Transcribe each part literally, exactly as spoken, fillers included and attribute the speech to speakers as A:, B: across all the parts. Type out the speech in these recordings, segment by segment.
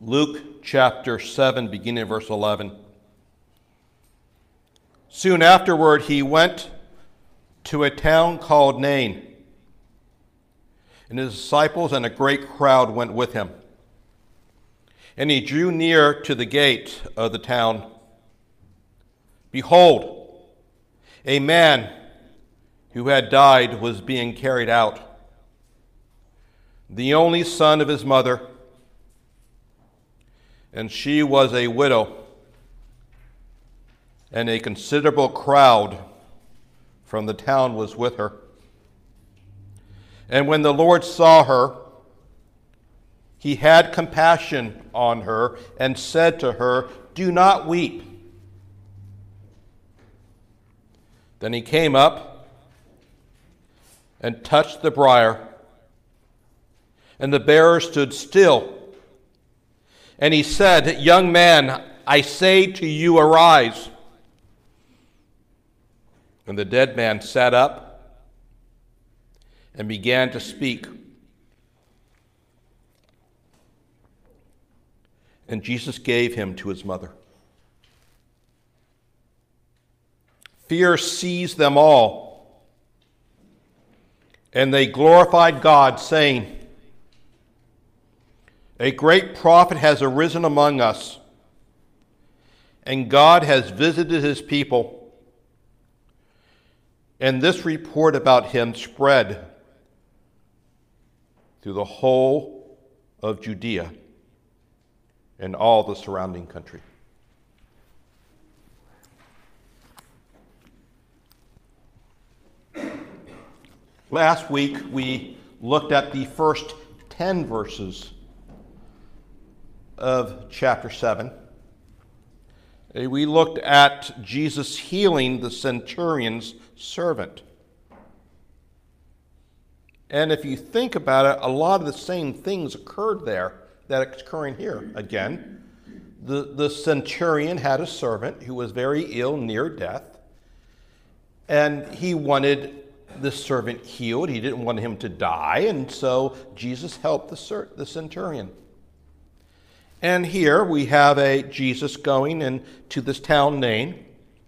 A: Luke chapter seven, beginning at verse eleven. Soon afterward, he went to a town called Nain, and his disciples and a great crowd went with him. And he drew near to the gate of the town. Behold, a man who had died was being carried out, the only son of his mother, and she was a widow, and a considerable crowd from the town was with her. And when the Lord saw her, he had compassion on her and said to her, "Do not weep." Then he came up and touched the briar, and the bearer stood still. And he said, "Young man, I say to you, arise." And the dead man sat up and began to speak. And Jesus gave him to his mother. Fear seized them all, and they glorified God, saying, "A great prophet has arisen among us, and God has visited his people." And this report about him spread through the whole of Judea and all the surrounding country. Last week, we looked at the first ten verses of chapter seven. We looked at Jesus healing the centurion's servant. And if you think about it, a lot of the same things occurred there that are occurring here. Again, the, the centurion had a servant who was very ill, near death, and he wanted the servant healed. He didn't want him to die, and so Jesus helped the, the centurion. And here we have a Jesus going into this town Nain.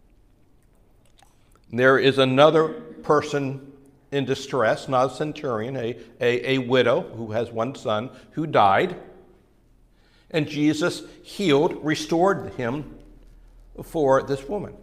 A: There is another person in distress, not a centurion, a, a, a widow who has one son who died. And Jesus healed, restored him for this woman.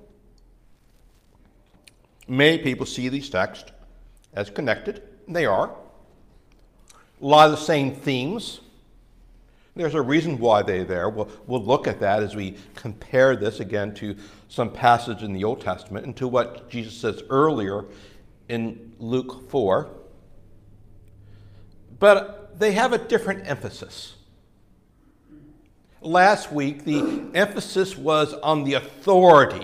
A: Many people see these texts as connected. They are. A lot of the same themes. There's a reason why they're there. We'll, we'll look at that as we compare this again to some passage in the Old Testament and to what Jesus says earlier in Luke four. But they have a different emphasis. Last week, the emphasis was on the authority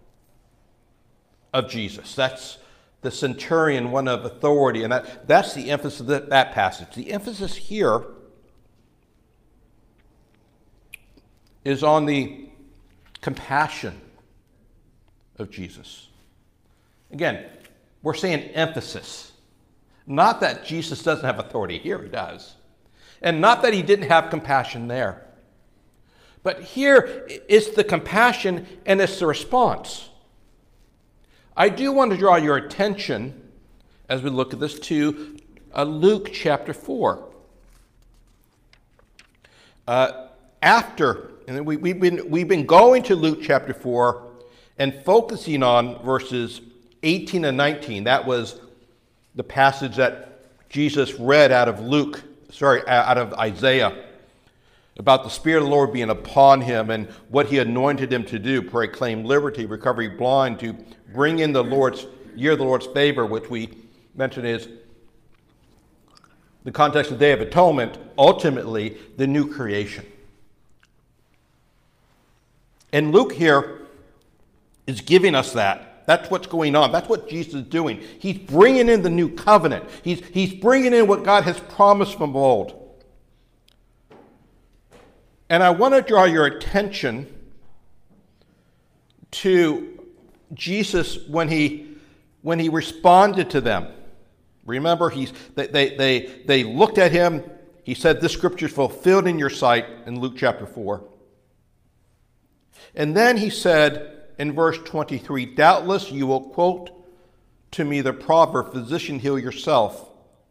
A: of Jesus. That's the centurion, one of authority, and that, that's the emphasis of that, that passage. The emphasis here is on the compassion of Jesus. Again, we're saying emphasis. Not that Jesus doesn't have authority here, he does. And not that he didn't have compassion there. But here it's the compassion and it's the response. I do want to draw your attention, as we look at this, to uh, Luke chapter four. Uh, after, and we, we've been, we've been going to Luke chapter four and focusing on verses eighteen and nineteen. That was the passage that Jesus read out of Luke, sorry, out of Isaiah, about the Spirit of the Lord being upon him and what he anointed him to do, proclaim liberty, recovery blind, to bring in the Lord's year of the Lord's favor, which we mentioned is the context of the Day of Atonement, ultimately the new creation. And Luke here is giving us that. That's what's going on. That's what Jesus is doing. He's bringing in the new covenant. He's, he's bringing in what God has promised from old. And I want to draw your attention to Jesus when he when he responded to them. Remember, he's they they they, they looked at him. he said, this scripture is fulfilled in your sight in Luke chapter four. And then he said in verse twenty-three, doubtless you will quote to me the proverb, physician, heal yourself.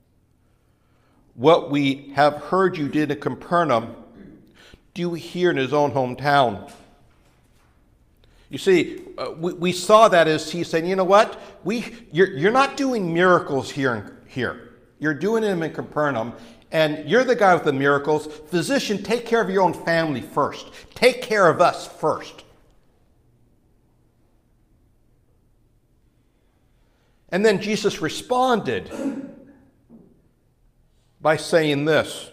A: What we have heard you did in Capernaum, do we hear in his own hometown? You see, uh, we, we saw that as he's saying, you know what? We, you're, you're not doing miracles here, here. You're doing them in Capernaum, and you're the guy with the miracles. Physician, take care of your own family first. Take care of us first. And then Jesus responded by saying this.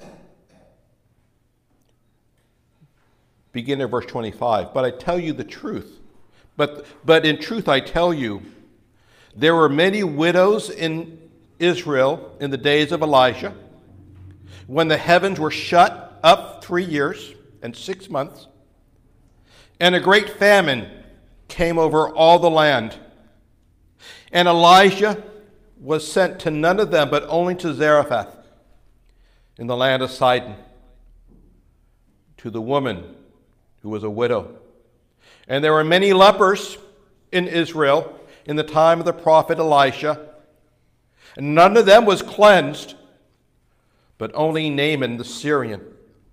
A: Beginning at verse twenty-five. But I tell you the truth. But, but in truth I tell you, there were many widows in Israel in the days of Elijah, when the heavens were shut up three years and six months, and a great famine came over all the land. And Elijah was sent to none of them, but only to Zarephath in the land of Sidon, to the woman who was a widow. And there were many lepers in Israel in the time of the prophet Elisha, and none of them was cleansed, but only Naaman the Syrian.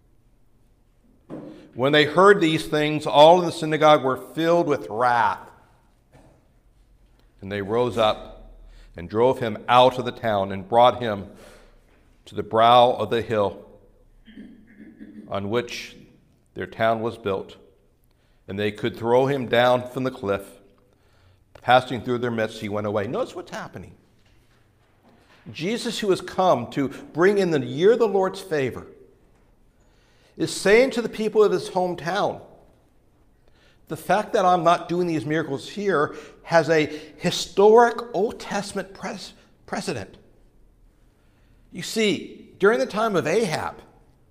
A: When they heard these things, all in the synagogue were filled with wrath. And they rose up and drove him out of the town and brought him to the brow of the hill on which their town was built. And they could throw him down from the cliff. Passing through their midst, he went away. Notice what's happening. Jesus, who has come to bring in the year of the Lord's favor, is saying to the people of his hometown, the fact that I'm not doing these miracles here has a historic Old Testament pres- precedent. You see, during the time of Ahab,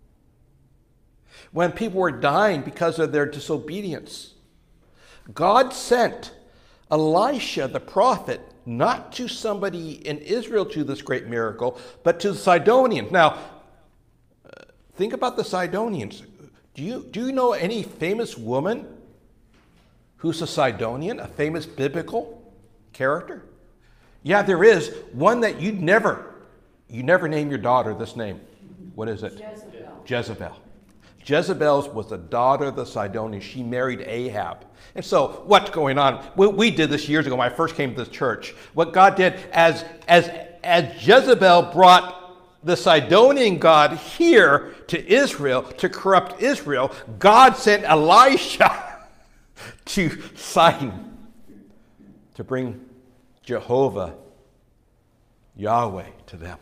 A: when people were dying because of their disobedience, God sent Elisha the prophet not to somebody in Israel to this great miracle, but to the Sidonians. Now, think about the Sidonians. Do you, do you know any famous woman who's a Sidonian, a famous biblical character? Yeah, there is one that you'd never, you never name your daughter this name. What is it?
B: Jezebel.
A: Jezebel. Jezebel was the daughter of the Sidonians. She married Ahab. And so what's going on? We, we did this years ago when I first came to this church. What God did, as, as, as Jezebel brought the Sidonian god here to Israel, to corrupt Israel, God sent Elisha to Sidon to bring Jehovah, Yahweh, to them.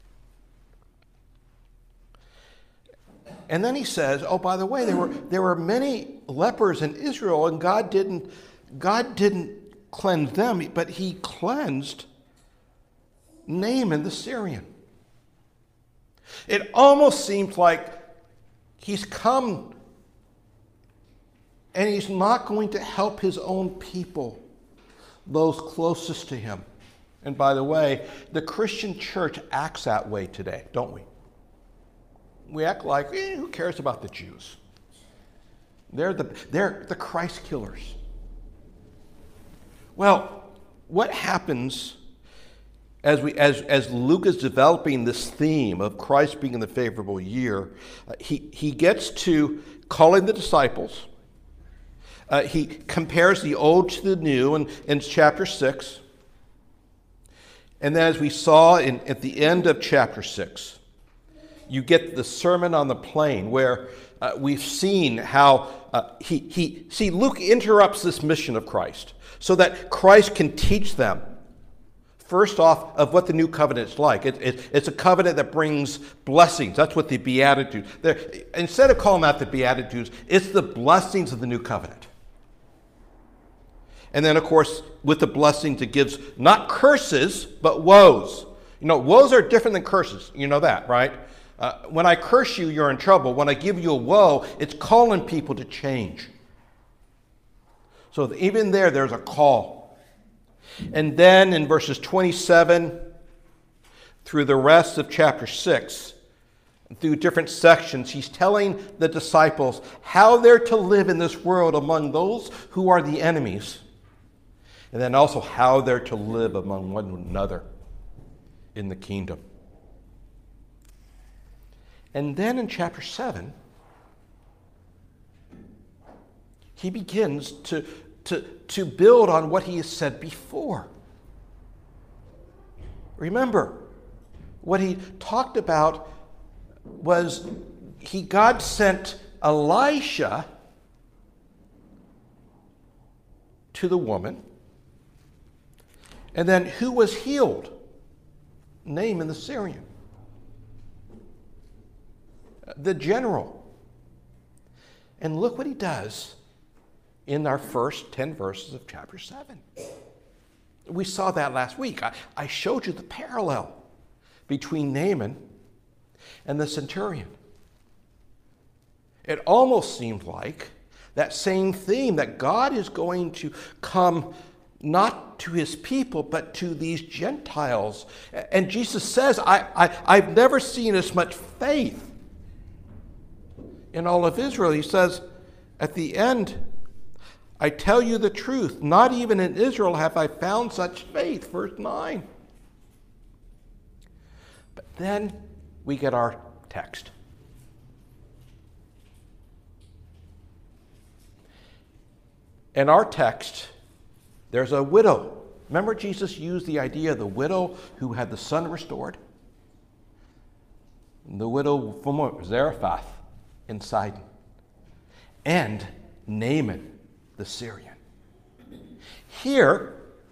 A: And then he says, oh, by the way, there were, there were many lepers in Israel, and God didn't, God didn't cleanse them, but he cleansed Naaman the Syrian. It almost seems like he's come and he's not going to help his own people, those closest to him. And by the way, the Christian church acts that way today, don't we? We act like, eh, who cares about the Jews? They're the, they're the Christ killers. Well, what happens as, we, as, as Luke is developing this theme of Christ being in the favorable year, uh, he, he gets to calling the disciples. Uh, he compares the old to the new in, in chapter six. And then as we saw in, at the end of chapter six, you get the Sermon on the Plain, where uh, we've seen how uh, he, he, see, Luke interrupts this mission of Christ so that Christ can teach them, first off, of what the new covenant is like. It, it, it's a covenant that brings blessings. That's what the Beatitudes, they're, instead of calling that the Beatitudes, it's the blessings of the new covenant. And then, of course, with the blessings, it gives not curses, but woes. You know, woes are different than curses. You know that, right? Uh, when I curse you, you're in trouble. When I give you a woe, it's calling people to change. So even there, there's a call. And then in verses twenty-seven through the rest of chapter six, through different sections, he's telling the disciples how they're to live in this world among those who are the enemies, and then also how they're to live among one another in the kingdom. And then in chapter seven, he begins to, to, to build on what he has said before. Remember, what he talked about was he God sent Elisha to the woman, and then who was healed? Naaman the Syrian, the general. And look what he does in our first ten verses of chapter seven. We saw that last week. I, I showed you the parallel between Naaman and the centurion. It almost seemed like that same theme, that God is going to come not to his people, but to these Gentiles. And Jesus says, I, I, I've never seen as much faith in all of Israel. He says at the end, I tell you the truth, not even in Israel have I found such faith. Verse nine. But then we get our text. In our text, there's a widow. Remember, Jesus used the idea of the widow who had the son restored? The widow from Zarephath in Sidon. And Naaman the Syrian. Here,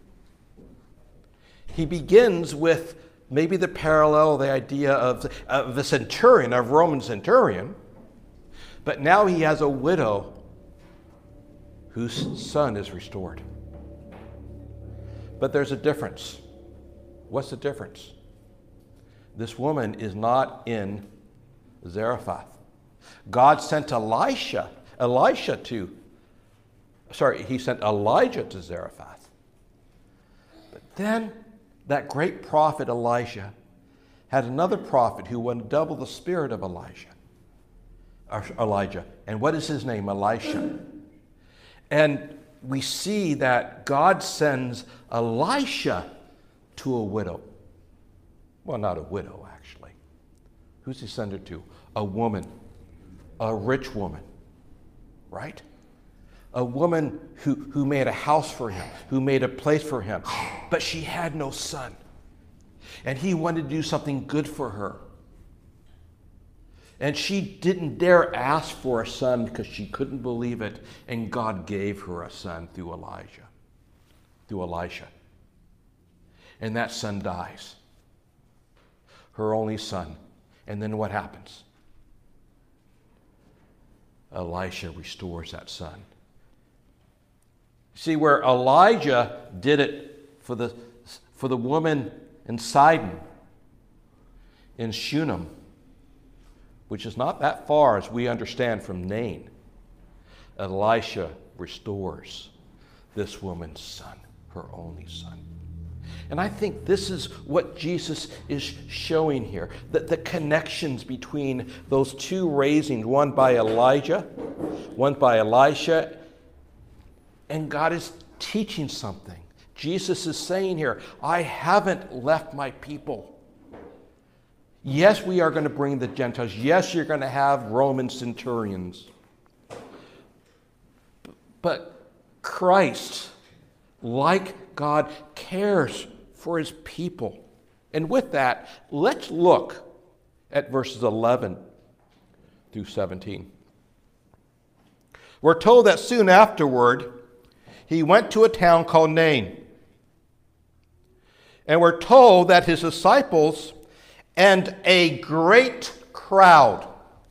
A: he begins with maybe the parallel, the idea of, of the centurion, of Roman centurion, but now he has a widow whose son is restored. But there's a difference. What's the difference? This woman is not in Zarephath. God sent Elisha, Elisha to, sorry, he sent Elijah to Zarephath. But then that great prophet Elijah had another prophet who went double the spirit of Elijah, or Elijah. And what is his name? Elisha. And we see that God sends Elisha to a widow. Well, not a widow, actually. Who's he send her to? A woman, a rich woman, right? A woman who, who made a house for him, who made a place for him, but she had no son. And he wanted to do something good for her. And she didn't dare ask for a son because she couldn't believe it. And God gave her a son through Elijah, through Elisha. And that son dies, her only son. And then what happens? Elisha restores that son. See, where Elijah did it for the, for the woman in Sidon, in Shunem, which is not that far as we understand from Nain, Elisha restores this woman's son, her only son. And I think this is what Jesus is showing here, that the connections between those two raisings, one by Elijah, one by Elisha, and God is teaching something. Jesus is saying here, I haven't left my people. Yes, we are going to bring the Gentiles. Yes, you're going to have Roman centurions. But Christ, like God, cares for his people. And with that, let's look at verses eleven through seventeen. We're told that soon afterward, he went to a town called Nain. And we're told that his disciples and a great crowd.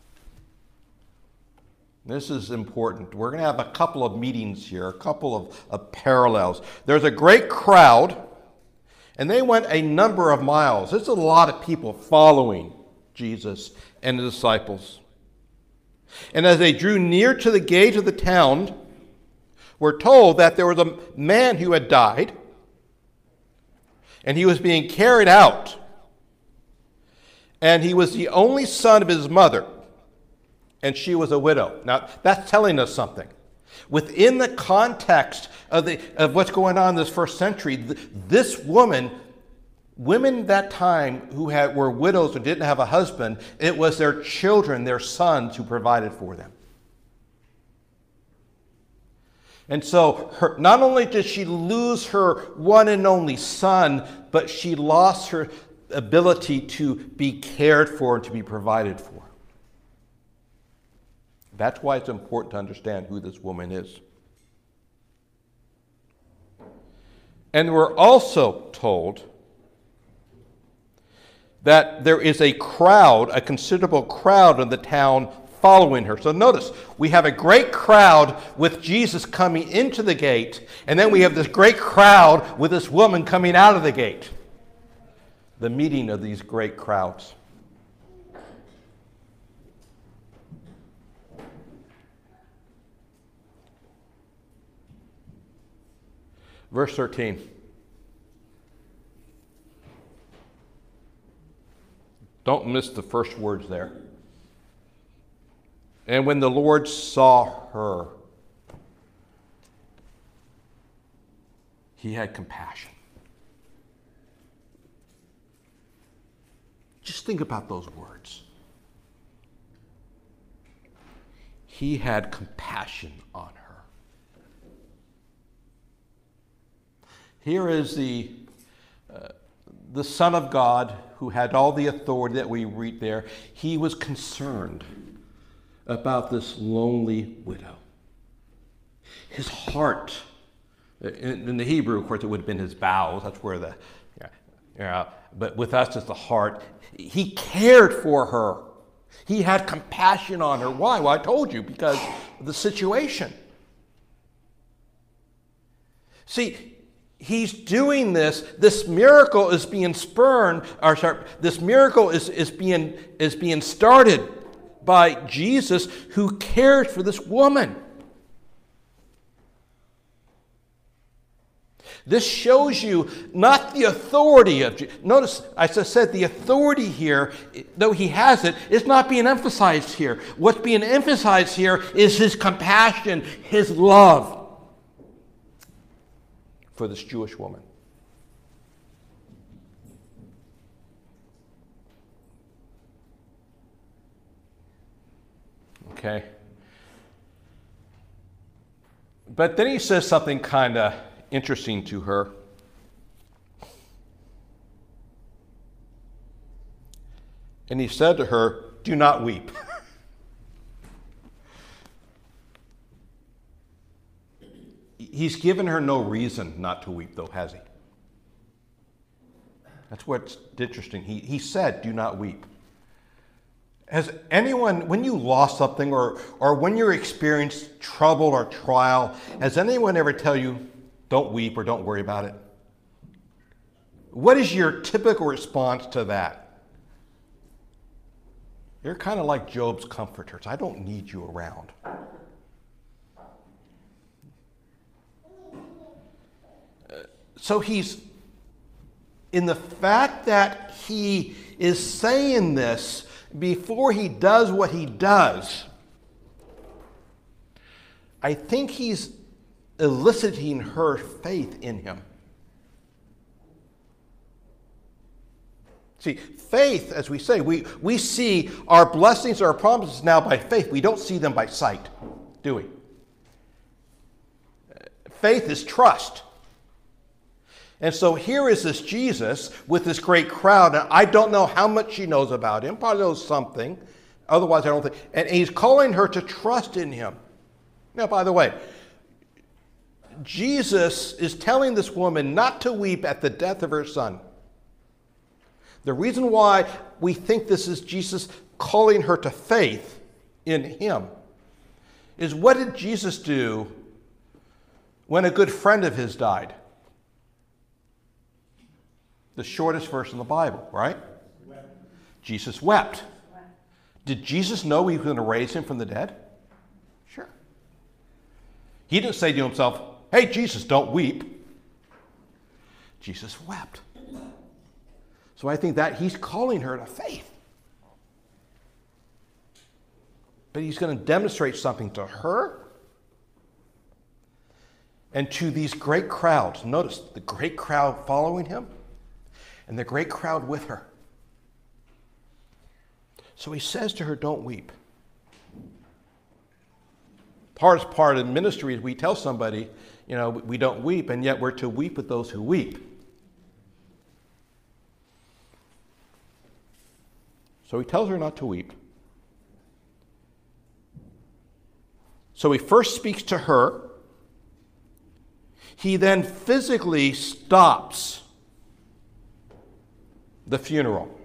A: This is important. We're going to have a couple of meetings here, a couple of, of parallels. There's a great crowd, and they went a number of miles. There's a lot of people following Jesus and the disciples. And as they drew near to the gate of the town, we're told that there was a man who had died, and he was being carried out. and he was the only son of his mother, and she was a widow. Now, that's telling us something. Within the context of, the, of what's going on in this first century, th- this woman, women that time who had, were widows or didn't have a husband, it was their children, their sons, who provided for them. And so her, not only did she lose her one and only son, but she lost her ability to be cared for and to be provided for. That's why it's important to understand who this woman is. And we're also told that there is a crowd, a considerable crowd in the town following her. So notice, we have a great crowd with Jesus coming into the gate, and then we have this great crowd with this woman coming out of the gate. The meeting of these great crowds. Verse thirteen. Don't miss the first words there. And when the Lord saw her, he had compassion. Just think about those words. He had compassion on her. Here is the, uh, the Son of God who had all the authority that we read there. He was concerned about this lonely widow. His heart, in, in the Hebrew, of course, it would have been his bowels. That's where the, yeah, yeah, but with us, it's the heart. He cared for her. He had compassion on her. Why? Well, I told you, because of the situation. See, he's doing this. This miracle is being spurned, or sorry, this miracle is, is, being, is being started by Jesus, who cared for this woman. This shows you not the authority of Jesus. Notice, as I said, the authority here, though he has it, is not being emphasized here. What's being emphasized here is his compassion, his love for this Jewish woman. Okay. But then he says something kind of interesting to her. And he said to her, "Do not weep." He's given her no reason not to weep, though, has he? That's what's interesting. He, he said, "Do not weep." Has anyone, when you lost something or, or when you're experiencing trouble or trial, has anyone ever tell you, don't weep or don't worry about it? What is your typical response to that? You're kind of like Job's comforters. I don't need you around. So he's, in the fact that he is saying this before he does what he does, I think he's eliciting her faith in him. See, faith, as we say, we, we see our blessings, our promises now by faith. We don't see them by sight, do we? Faith is trust. And so here is this Jesus with this great crowd, and I don't know how much she knows about him. Probably knows something. Otherwise, I don't think. And he's calling her to trust in him. Now, by the way, Jesus is telling this woman not to weep at the death of her son. The reason why we think this is Jesus calling her to faith in him is, what did Jesus do when a good friend of his died? The shortest verse in the Bible, right? Wept. Jesus wept. wept. Did Jesus know he was going to raise him from the dead? Sure. He didn't say to himself, "Hey, Jesus, don't weep." Jesus wept. So I think that he's calling her to faith. but he's going to demonstrate something to her and to these great crowds. Notice the great crowd following him and the great crowd with her. So he says to her, don't weep. The hardest part of ministry is we tell somebody, you know, we don't weep, and yet we're to weep with those who weep. So he tells her not to weep. So he first speaks to her. He then physically stops the funeral.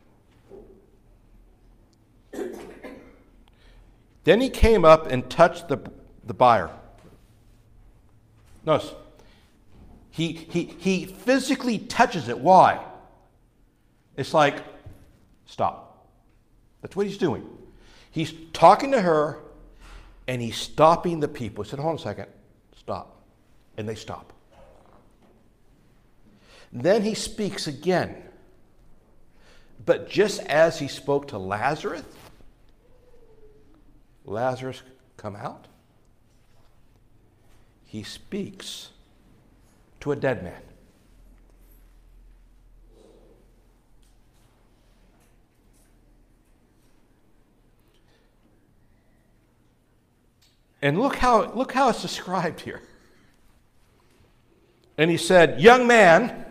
A: Then he came up and touched the, the bier. Notice, he, he, he physically touches it. Why? It's like, stop. That's what he's doing. He's talking to her, and he's stopping the people. He said, hold on a second. Stop. And they stop. Then he speaks again. But just as he spoke to Lazarus, Lazarus, come out. He speaks to a dead man. And look how, look how it's described here. And he said, young man,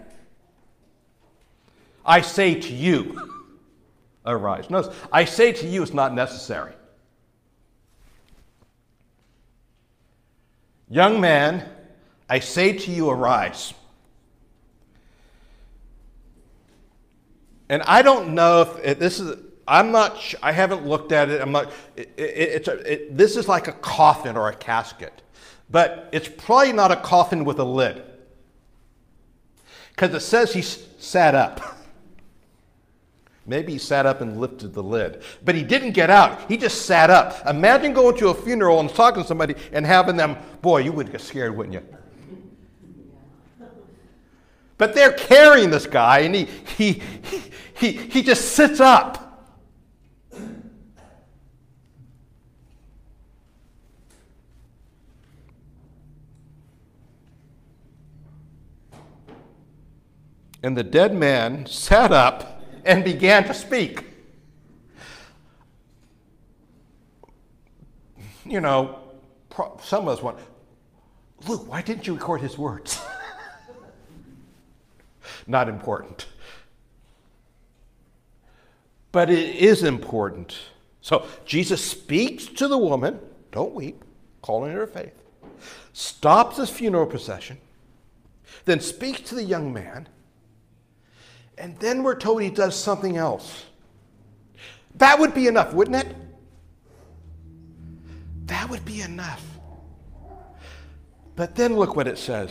A: I say to you, arise. Notice, I say to you is not necessary. Young man, I say to you, arise. And I don't know if it, this is, I'm not, I haven't looked at it. I'm not, it, it, it's a, it, this is like a coffin or a casket. But it's probably not a coffin with a lid. Because it says he sat up. Maybe he sat up and lifted the lid. But he didn't get out. He just sat up. Imagine going to a funeral and talking to somebody and having them, boy, you would get scared, wouldn't you? But they're carrying this guy, and he, he, he, he just sits up. And the dead man sat up and began to speak. You know, some of us want, Luke, why didn't you record his words? Not important. But it is important. So Jesus speaks to the woman, don't weep, calling her faith, stops his funeral procession, then speaks to the young man, and then we're told he does something else. That would be enough, wouldn't it? That would be enough. But then look what it says.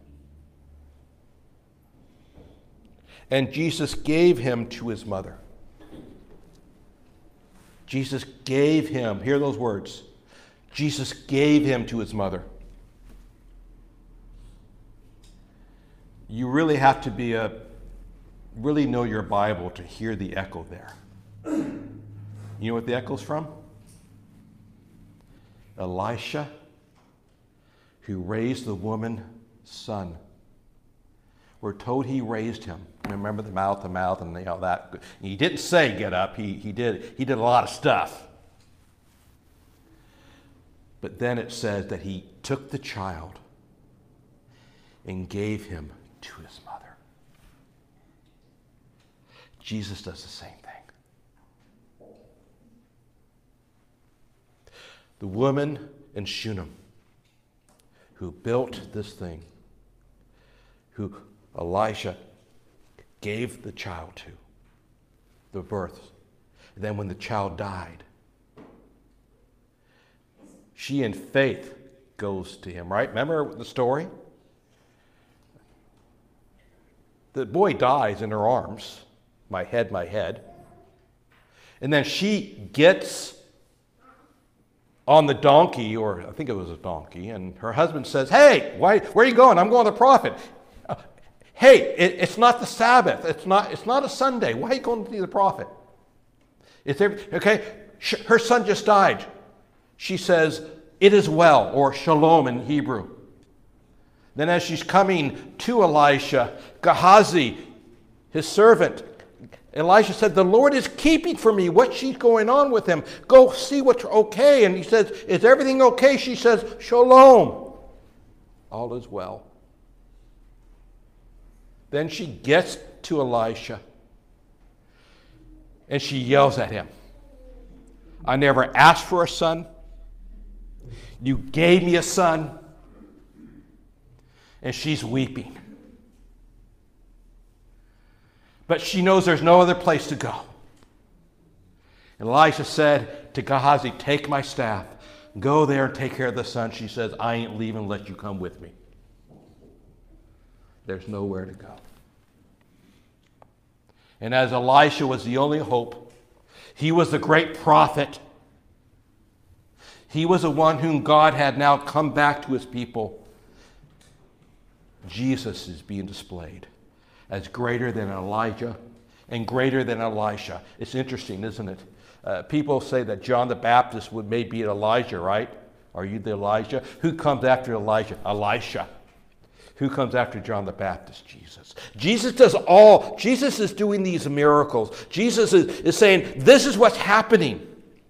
A: And Jesus gave him to his mother. Jesus gave him, hear those words. Jesus gave him to his mother. You really have to be a really know your Bible to hear the echo there. You know what the echo's from? Elisha, who raised the woman's son. We're told he raised him. Remember the mouth to mouth and you know that. He didn't say get up. He, he, did, he did a lot of stuff. But then it says that he took the child and gave him to his mother. Jesus does the same thing. The woman in Shunem who built this thing, who Elisha gave the child to, the birth. And then when the child died, she in faith goes to him, right? Remember the story? The boy dies in her arms. My head, my head. And then she gets on the donkey, or I think it was a donkey, and her husband says, hey, why, where are you going? I'm going to the prophet. Uh, hey, it, it's not the Sabbath. It's not, it's not a Sunday. Why are you going to see the prophet? It's every, okay, her son just died. she says, "It is well," or shalom in Hebrew. Then as she's coming to Elisha, Gehazi, his servant, Elisha said, "The Lord is keeping for me what's she's going on with him. Go see what's okay." And he says, "Is everything okay?" She says, "Shalom. All is well." Then she gets to Elisha and she yells at him, "I never asked for a son. You gave me a son." And she's weeping. But she knows there's no other place to go. And Elisha said to Gehazi, "Take my staff. Go there and take care of the son." She says, "I ain't leaving unless you come with me." There's nowhere to go. And as Elisha was the only hope, he was the great prophet. He was the one whom God had now come back to his people. Jesus is being displayed as greater than Elijah and greater than Elisha. It's interesting, isn't it? Uh, people say that John the Baptist would maybe be Elijah, right? Are you the Elijah? Who comes after Elijah? Elisha. Who comes after John the Baptist? Jesus. Jesus does all. Jesus is doing these miracles. Jesus is, is saying, this is what's happening.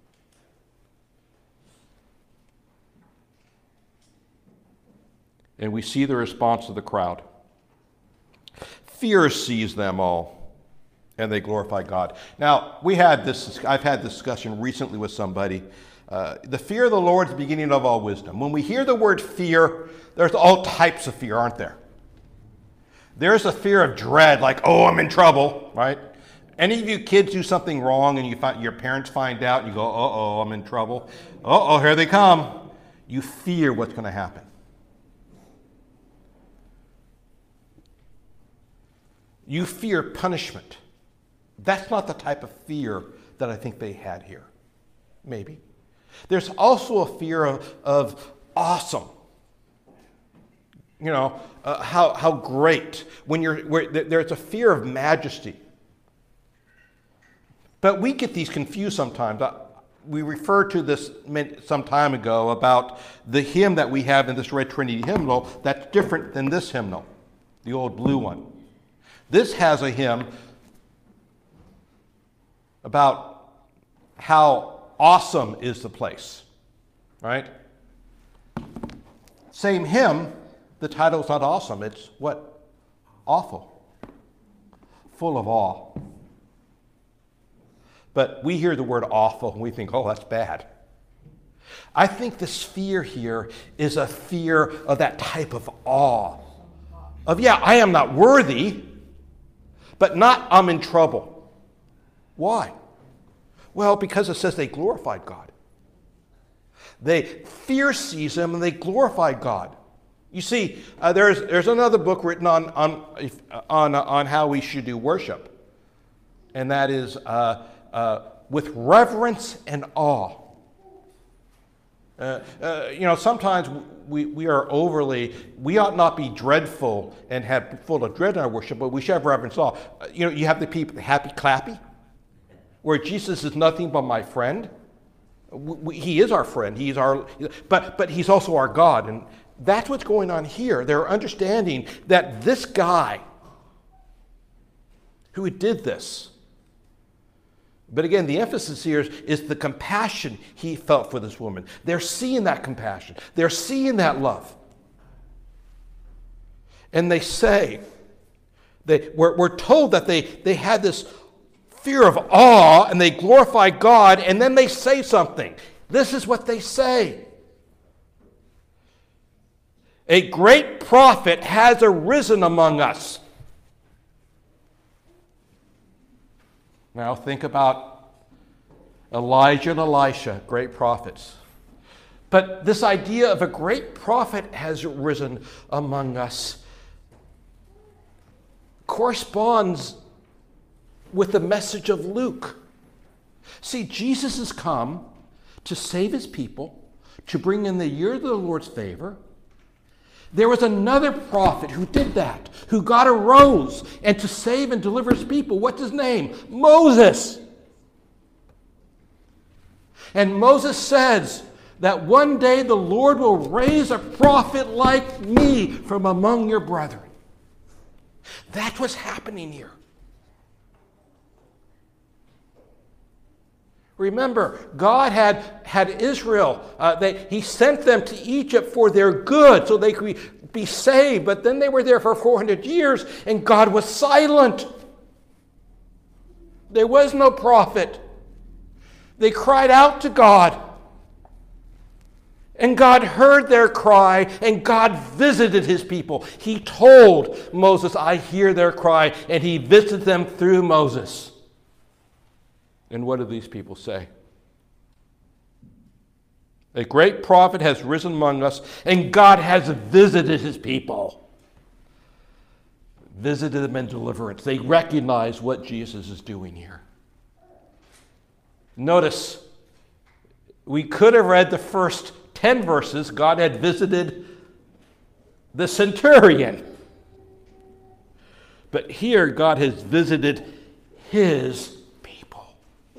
A: And we see the response of the crowd. Fear seized them all, and they glorify God. Now, we had this, I've had this discussion recently with somebody. Uh, the fear of the Lord is the beginning of all wisdom. When we hear the word fear, there's all types of fear, aren't there? There's a fear of dread, like, oh, I'm in trouble, right? Any of you kids do something wrong and you find, your parents find out and you go, uh-oh, I'm in trouble. Uh-oh, here they come. You fear what's going to happen. You fear punishment. That's not the type of fear that I think they had here. Maybe. There's also a fear of, of awesome. You know, uh, how, how great. When you're, where, there's a fear of majesty. But we get these confused sometimes. We referred to this some time ago about the hymn that we have in this Red Trinity hymnal that's different than this hymnal, the old blue one. This has a hymn about how awesome is the place, right? Same hymn, the title's not awesome. It's what? Awful. Full of awe. But we hear the word awful and we think, oh, that's bad. I think this fear here is a fear of that type of awe. Of, yeah, I am not worthy, but not I'm in trouble. Why? Well, because it says they glorified God. They fear seized them and they glorified God. You see, uh, there's, there's another book written on, on, on, on how we should do worship. And that is uh, uh, with reverence and awe. Uh, uh, you know, sometimes we, we are overly, we ought not be dreadful and have full of dread in our worship, but we should have reverence and awe. Uh, you know, you have the people, the happy clappy, where Jesus is nothing but my friend. We, we, he is our friend. He's our, but, but he's also our God. And that's what's going on here. They're understanding that this guy who did this, but again, the emphasis here is, is the compassion he felt for this woman. They're seeing that compassion. They're seeing that love. And they say, they, we're, we're told that they, they had this fear of awe and they glorify God, and then they say something. This is what they say. A great prophet has arisen among us. Now think about Elijah and Elisha, great prophets. But this idea of a great prophet has risen among us corresponds with the message of Luke. See, Jesus has come to save his people, to bring in the year of the Lord's favor. There was another prophet who did that, who God arose and to save and deliver his people. What's his name? Moses. And Moses says, that one day the Lord will raise a prophet like me from among your brethren. That's what's happening here. Remember, God had, had Israel. Uh, they, he sent them to Egypt for their good so they could be saved. But then they were there for four hundred years and God was silent. There was no prophet. They cried out to God. And God heard their cry, and God visited his people. He told Moses, I hear their cry, and he visited them through Moses. And what do these people say? A great prophet has risen among us, and God has visited his people. Visited them in deliverance. They recognize what Jesus is doing here. Notice, we could have read the first ten verses. God had visited the centurion. But here, God has visited his people.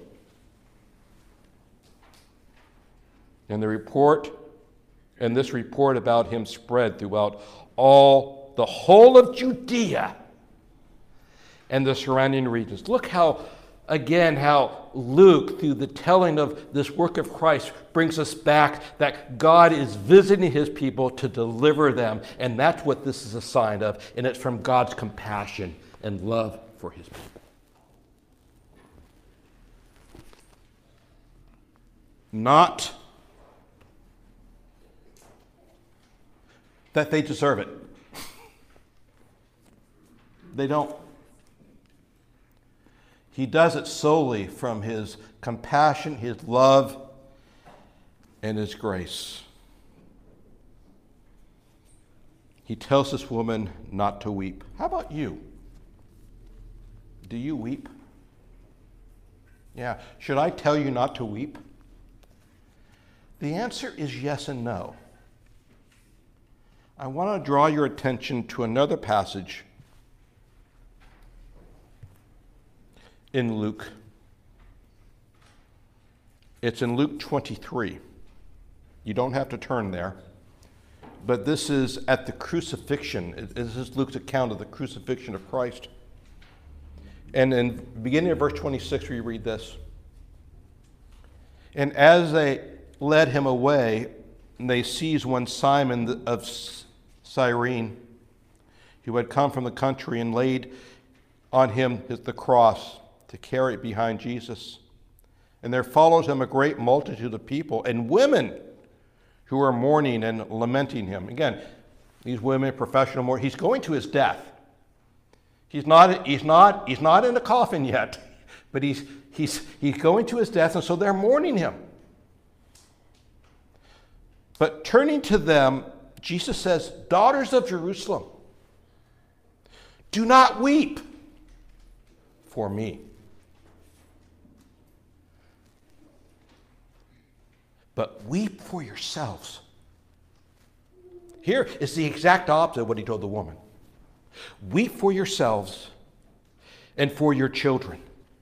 A: And the report, and this report about him spread throughout all, the whole of Judea and the surrounding regions. Look how, again, how Luke, through the telling of this work of Christ, brings us back that God is visiting his people to deliver them. And that's what this is a sign of. And it's from God's compassion and love for his people. Not that they deserve it. They don't. He does it solely from his compassion, his love, and his grace. He tells this woman not to weep. How about you? Do you weep? Yeah. Should I tell you not to weep? The answer is yes and no. I want to draw your attention to another passage in Luke. It's in Luke twenty-three. You don't have to turn there. But this is at the crucifixion. This is Luke's account of the crucifixion of Christ. And in the beginning of verse twenty-six, we read this. And as they led him away, they seized one Simon of Cyrene, who had come from the country, and laid on him the cross to carry it behind Jesus. And there follows him a great multitude of people and women who are mourning and lamenting him. Again, these women, professional mourning. He's going to his death. He's not, he's not, he's not in a coffin yet, but he's, he's, he's going to his death, and so they're mourning him. But turning to them, Jesus says, daughters of Jerusalem, do not weep for me, but weep for yourselves. Here is the exact opposite of what he told the woman. Weep for yourselves and for your children.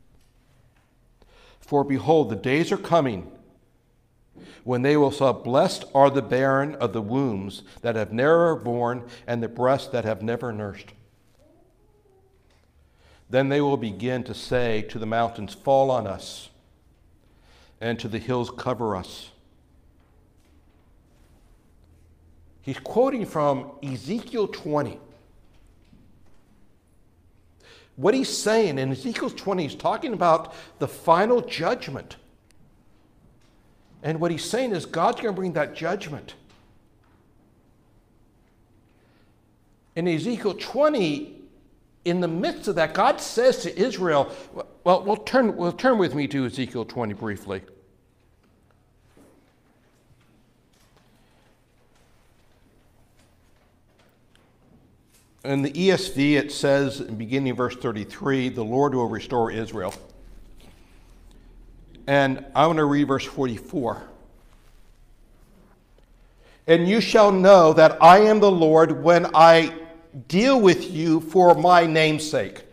A: For behold, the days are coming when they will say, blessed are the barren of the wombs that have never borne, and the breasts that have never nursed. Then they will begin to say to the mountains, fall on us, and to the hills, cover us. He's quoting from Ezekiel twenty. What he's saying in Ezekiel twenty, he's talking about the final judgment. And what he's saying is God's going to bring that judgment. In Ezekiel twenty, in the midst of that, God says to Israel, well, we'll turn, we'll turn with me to Ezekiel twenty briefly. In the E S V, it says, in beginning of verse thirty-three, the Lord will restore Israel. And I want to read verse forty-four. And you shall know that I am the Lord when I deal with you for my name's sake.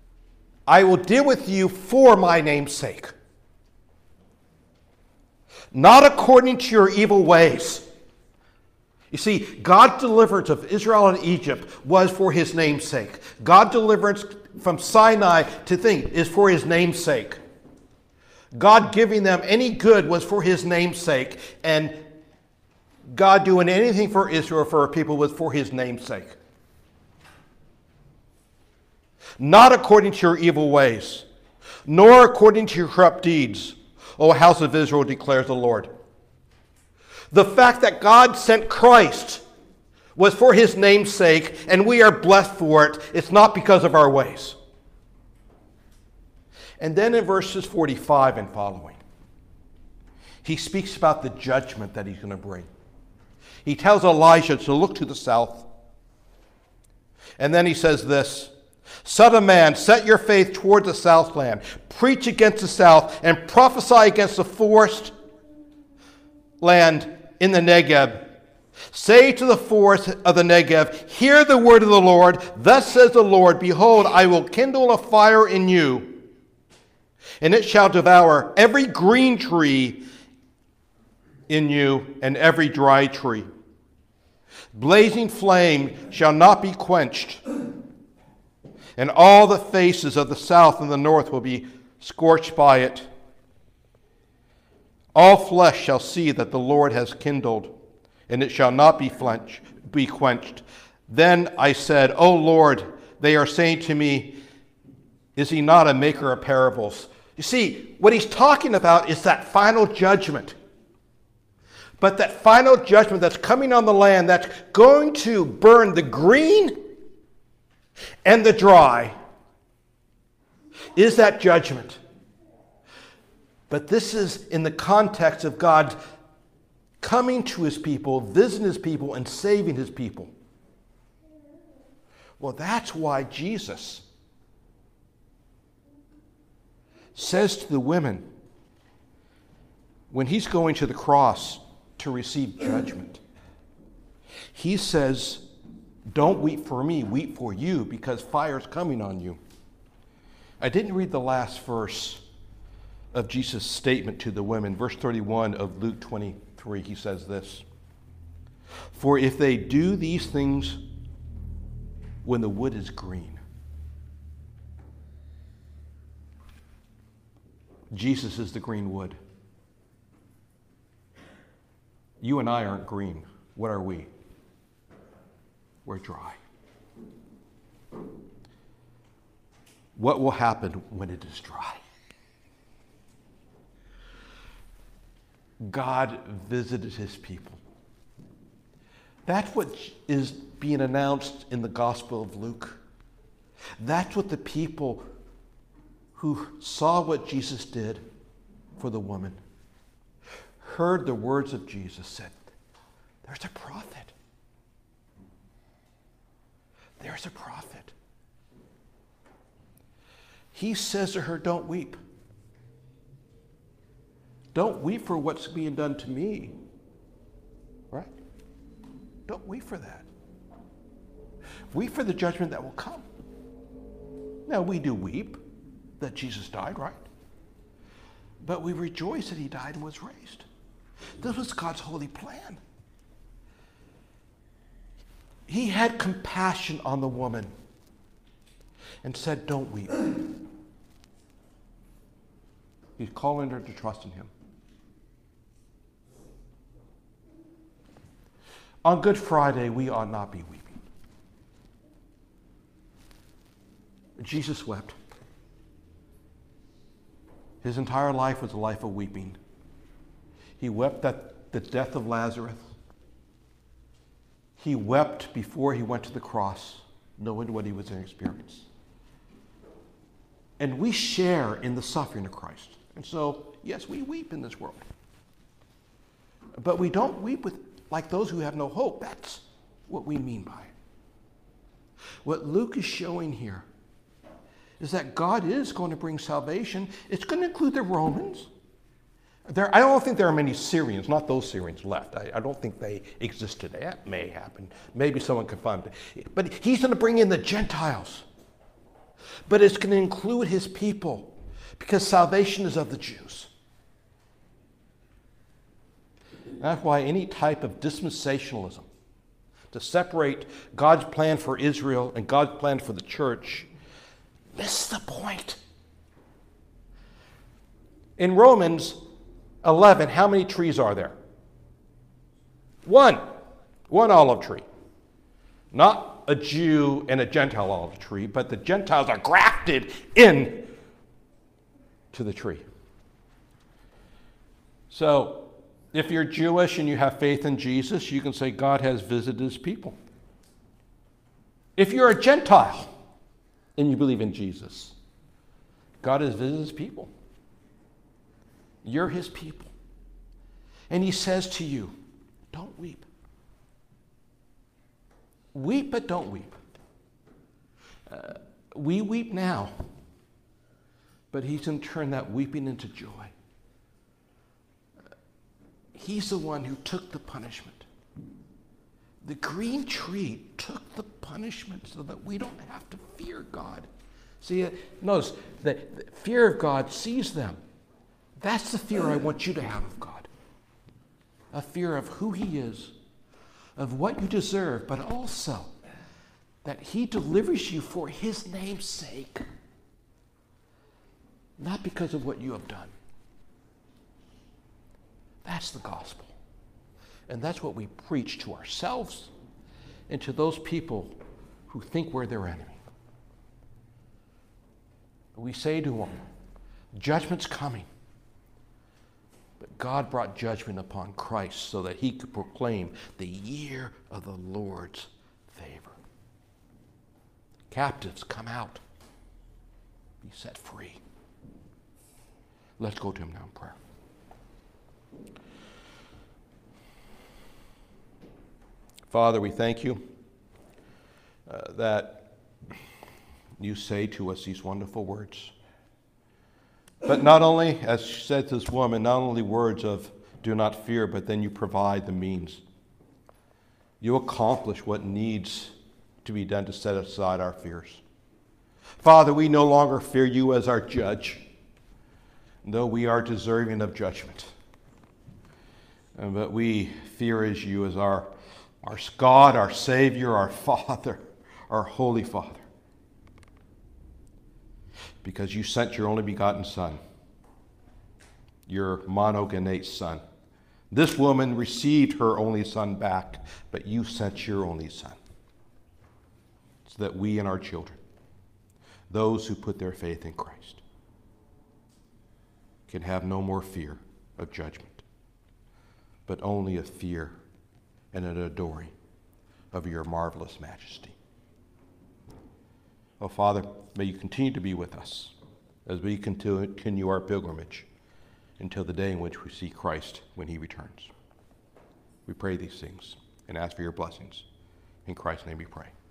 A: I will deal with you for my name's sake. not according to your evil ways. You see, God's deliverance of Israel and Egypt was for his name's sake. God's deliverance from Sinai to things is for his name's sake. God giving them any good was for his name's sake. And God doing anything for Israel, for her people, was for his name's sake. Not according to your evil ways, nor according to your corrupt deeds, O house of Israel, declares the Lord. The fact that God sent Christ was for his name's sake, and we are blessed for it. It's not because of our ways. And then in verses forty-five and following, he speaks about the judgment that he's going to bring. He tells Elijah to look to the south. And then he says this, Son of man, set your face toward the southland. Preach against the south and prophesy against the forest land in the Negev. Say to the forest of the Negev, hear the word of the Lord. Thus says the Lord, behold, I will kindle a fire in you, and it shall devour every green tree in you and every dry tree. Blazing flame shall not be quenched, and all the faces of the south and the north will be scorched by it. All flesh shall see that the Lord has kindled, and it shall not be, flench, be quenched. Then I said, O Lord, they are saying to me, is he not a maker of parables? You see, what he's talking about is that final judgment. But that final judgment that's coming on the land, that's going to burn the green and the dry, is that judgment. But this is in the context of God coming to his people, visiting his people, and saving his people. Well, that's why Jesus says to the women, when he's going to the cross to receive judgment, he says, don't weep for me, weep for you, because fire's coming on you. I didn't read the last verse of Jesus' statement to the women. Verse thirty-one of Luke twenty-three, he says this, for if they do these things when the wood is green. Jesus is the green wood. You and I aren't green. What are we? We're dry. What will happen when it is dry? God visited his people. That's what is being announced in the Gospel of Luke. That's what the people who saw what Jesus did for the woman, heard the words of Jesus, said, there's a prophet. There's a prophet. He says to her, don't weep. Don't weep for what's being done to me. Right? Don't weep for that. Weep for the judgment that will come. Now, we do weep that Jesus died, right? But we rejoice that he died and was raised. This was God's holy plan. He had compassion on the woman and said, don't weep. He's calling her to trust in him. On Good Friday, we ought not be weeping. Jesus wept. His entire life was a life of weeping. He wept at the death of Lazarus. He wept before he went to the cross, knowing what he was going to experience. And we share in the suffering of Christ. And so, yes, we weep in this world. But we don't weep with like those who have no hope. That's what we mean by it. What Luke is showing here is that God is going to bring salvation. It's going to include the Romans. There, I don't think there are many Syrians, not those Syrians left. I, I don't think they exist today. That may happen. Maybe someone can find it. But he's going to bring in the Gentiles. But it's going to include his people because salvation is of the Jews. That's why any type of dispensationalism to separate God's plan for Israel and God's plan for the church miss the point. In Romans eleven, how many trees are there? One. One olive tree. Not a Jew and a Gentile olive tree, but the Gentiles are grafted in to the tree. So, if you're Jewish and you have faith in Jesus, you can say God has visited his people. If you're a Gentile and you believe in Jesus, God has visited his people. You're his people. And he says to you, don't weep. Weep, but don't weep. Uh, we weep now, but he's going to turn that weeping into joy. Uh, he's the one who took the punishment. The green tree took the punishment so that we don't have to fear God. See, uh, notice that the fear of God sees them. That's the fear I want you to have of God. A fear of who he is, of what you deserve, but also that he delivers you for his name's sake, not because of what you have done. That's the gospel. And that's what we preach to ourselves and to those people who think we're their enemy. We say to them, judgment's coming. But God brought judgment upon Christ so that he could proclaim the year of the Lord's favor. Captives, come out. Be set free. Let's go to him now in prayer. Father, we thank you uh, that you say to us these wonderful words. But not only, as said this woman, not only words of do not fear, but then you provide the means. You accomplish what needs to be done to set aside our fears. Father, we no longer fear you as our judge, though we are deserving of judgment. But we fear as you as our, our God, our Savior, our Father, our Holy Father. Because you sent your only begotten Son, your monogenate Son. This woman received her only son back, but you sent your only Son, so that we and our children, those who put their faith in Christ, can have no more fear of judgment, but only a fear and an adoring of your marvelous majesty. Oh, Father, may you continue to be with us as we continue our pilgrimage until the day in which we see Christ when he returns. We pray these things and ask for your blessings. In Christ's name we pray.